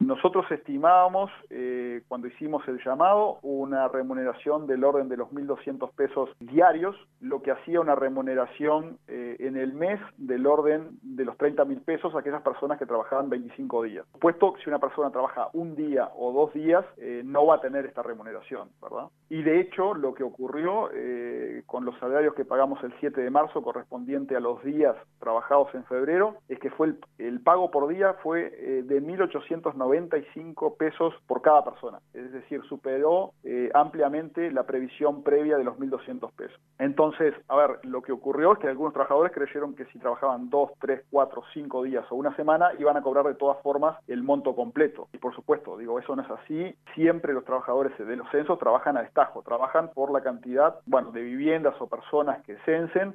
Nosotros estimábamos, cuando hicimos el llamado, una remuneración del orden de los 1.200 pesos diarios, lo que hacía una remuneración en el mes del orden de los 30.000 pesos a aquellas personas que trabajaban 25 días. Puesto que si una persona trabaja un día o 2 días, no va a tener esta remuneración, ¿verdad? Y de hecho, lo que ocurrió con los salarios que pagamos el 7 de marzo, correspondiente a los días trabajados en febrero, es que fue el pago por día fue de 1.895 pesos por cada persona. Es decir, superó ampliamente la previsión previa de los 1.200 pesos. Entonces, a ver, lo que ocurrió es que algunos trabajadores creyeron que si trabajaban 2, 3, 4, 5 días o una semana, iban a cobrar de todas formas el monto completo. Y por supuesto, digo, eso no es así. Siempre los trabajadores de los censos trabajan a destajo, trabajan por la cantidad, bueno, de viviendas o personas que censen,